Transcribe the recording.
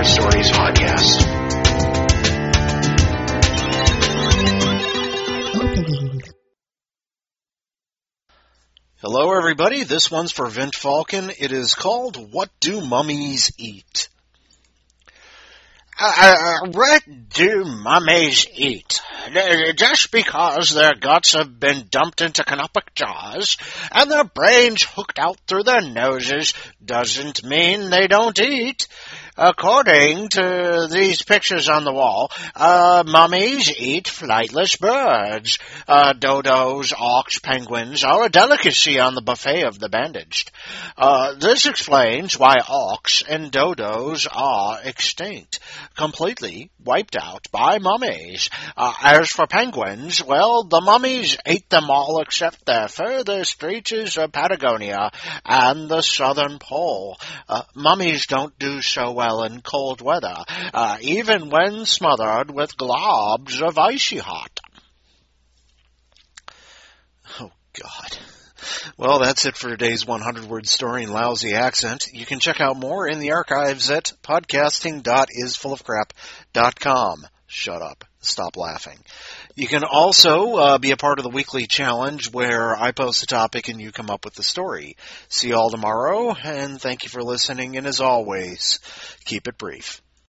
Word Stories podcast. Hello, everybody. This one's for Vint Falcon. It is called What Do Mummies Eat? What do mummies eat? Just because their guts have been dumped into canopic jars and their brains hooked out through their noses doesn't mean they don't eat. According to these pictures on the wall, mummies eat flightless birds. Dodos, auks, penguins are a delicacy on the buffet of the bandaged. This explains why auks and dodos are extinct, completely wiped out by mummies. As for penguins, well, the mummies ate them all except their furthest reaches of Patagonia and the southern pole. Mummies don't do so well in cold weather, even when smothered with globs of icy hot. Oh, God. Well, that's it for today's 100-word story in lousy accent. You can check out more in the archives at podcasting.isfullofcrap.com. Shut up. Stop laughing. You can also be a part of the weekly challenge where I post a topic and you come up with the story. See you all tomorrow, and thank you for listening, and as always, keep it brief.